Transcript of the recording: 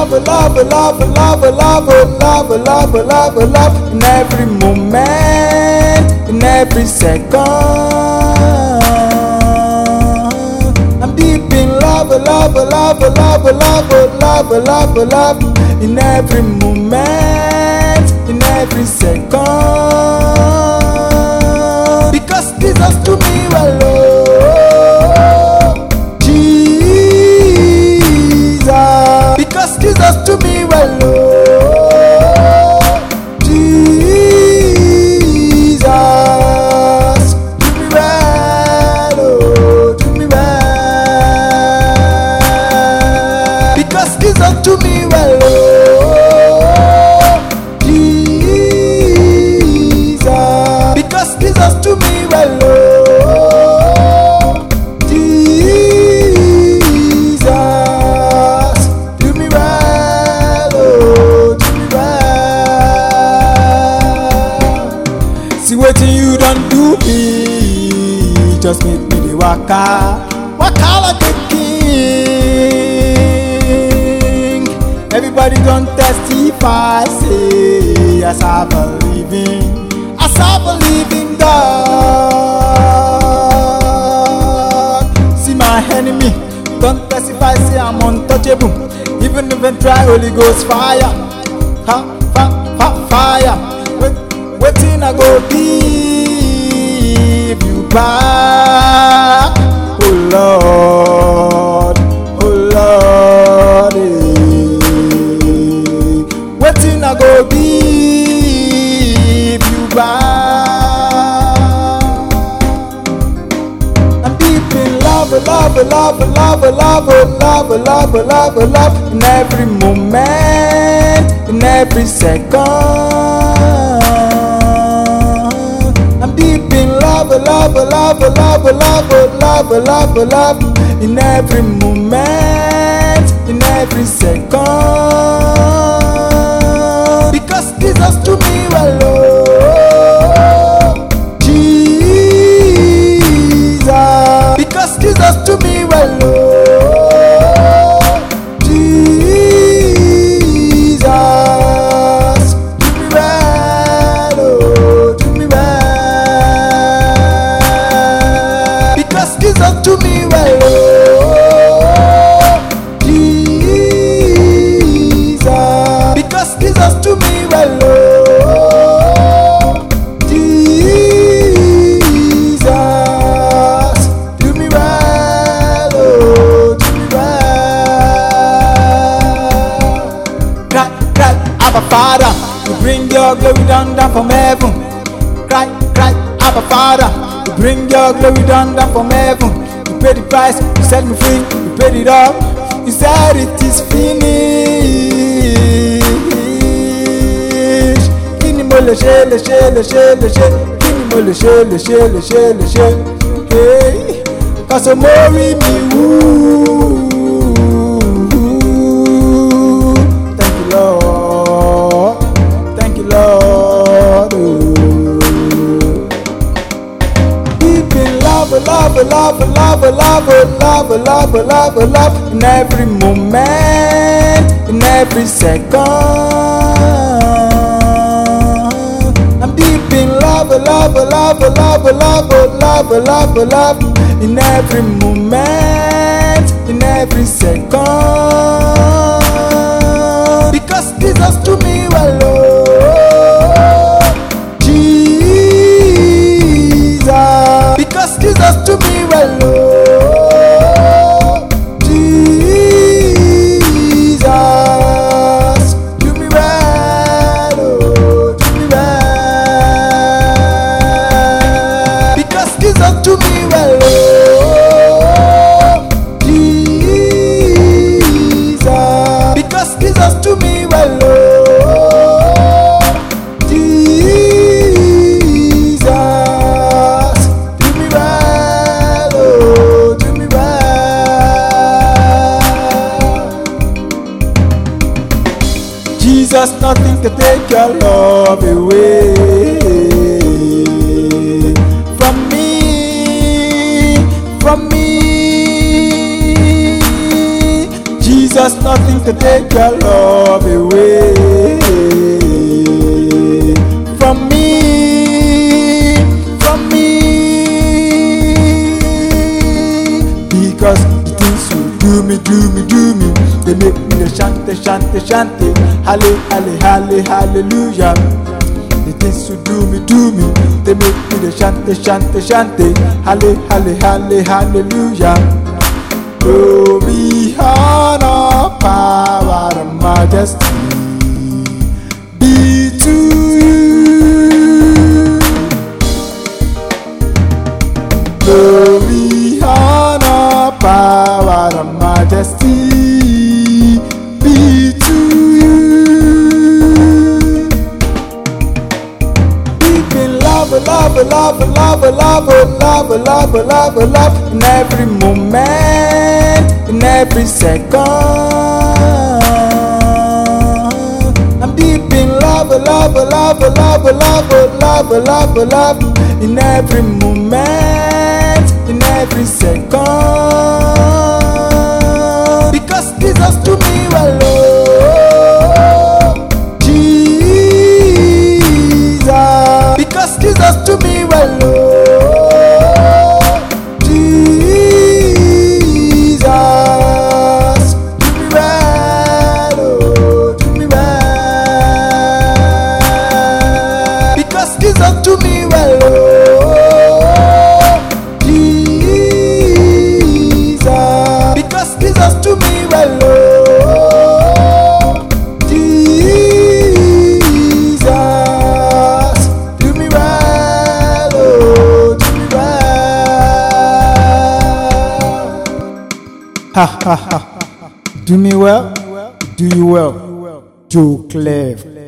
love, love, love, love, love, love, love, love, love, in every moment, in every second. I'm deep in love, love, love, love, love, love, love, love, in every moment, in every second. Because Jesus to me well, oh, Jesus. Because Jesus to me well, oh, Jesus. Do me well, oh, do me well. Because Jesus to me well, oh, Jesus. Because Jesus to me well, oh, Jesus. Do me well, oh, do me well. See wetin you done do me, just make me the waka, waka like a king. Everybody don't testify, say I serve a living God. See my enemy, don't testify, say I'm untouchable. Even if I try Holy Ghost fire, fire. Waiting I go give you back, oh Lord, oh Lord. Waiting I go give you back. I'm deep in love, love, love, love, love, love, love, love, love, in every moment, in every second. I'm deep in love, love, love, love, love, love, love, love, in every moment, in every second. Because Jesus to me well, oh, Jesus. Because Jesus to me well, oh, Jesus. Do me well, oh, do me well. Because Jesus to me well, oh, Jesus. Because Jesus to me well, oh, Jesus. Do me well, oh, do me well. Cry, cry, Abba Father, you bring your glory down from heaven. Cry, cry, Abba Father, you bring your glory down from heaven. You paid the price, you set me free, you paid it all. You said it is finished. Kini mo le ṣe, le ṣe, le ṣe, le ṣe. Kini mo le ṣe, le ṣe, le ṣe, le ṣe. Hey, 'cause o mori mi wú. Thank you, Lord. Thank you, Lord. Oh. Deep in love, love, love, love, love, love, love, love, love, in every moment, in every second. I'm deep in love, love, love, love, love, love, love, love, in every moment, in every second. Because Jesus to me well, oh, Jesus. Because Jesus to me well, oh, Jesus. Do me well, oh, do me well. Because Jesus to me well, oh, Jesus. Because Jesus to me well, oh, Jesus. Do me well, oh, do me well. Jesus, nothing can take your love away from me, from me. Jesus, because nothing can take your love away from me, from me. Because the things you do me, they make me the shanty, halle, halle, halle, hallelujah. The things you do me, they make me the shanty, halle, halle, halle, hallelujah. Glory, honor, power, and majesty be to you. Glory, honor, power, and majesty be to you. We've been love, in every moment, in every second. I'm deep in love, in every moment, in every second. Because Jesus to me well, oh, Jesus. Because Jesus to me well, oh, Jesus. Do me well, oh, do me well. Because Jesus to me well, oh, Jesus. Because Jesus to me well, oh, Jesus. Do me well, oh, do me well. Ha ha ha. Do me well, do you well. Joe Clef.